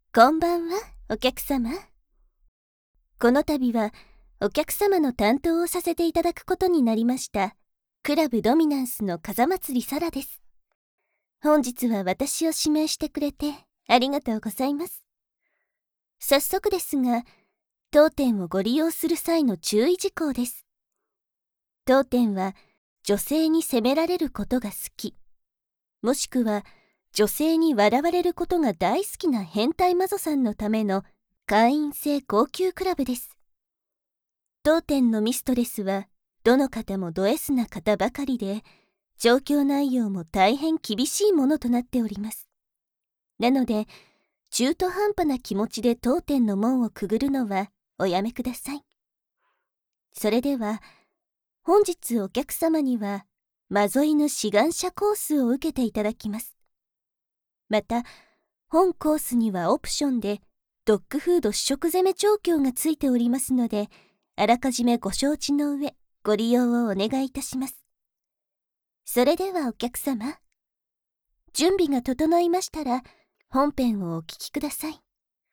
こんばんは、お客様。この度はお客様の担当をさせていただくことになりました、クラブドミナンスの風祭サラです。本日は私を指名してくれてありがとうございます。早速ですが、当店をご利用する際の注意事項です。当店は女性に責められることが好き、もしくは女性に笑われることが大好きな変態マゾさんのための会員制高級クラブです。当店のミストレスはどの方もド S な方ばかりで、状況内容も大変厳しいものとなっております。なので、中途半端な気持ちで当店の門をくぐるのはおやめください。それでは、本日お客様には、マゾ犬志願者コースを受けていただきます。また、本コースにはオプションで、ドッグフード試食攻め調教がついておりますので、あらかじめご承知の上、ご利用をお願いいたします。それではお客様、準備が整いましたら、本編をお聞きください。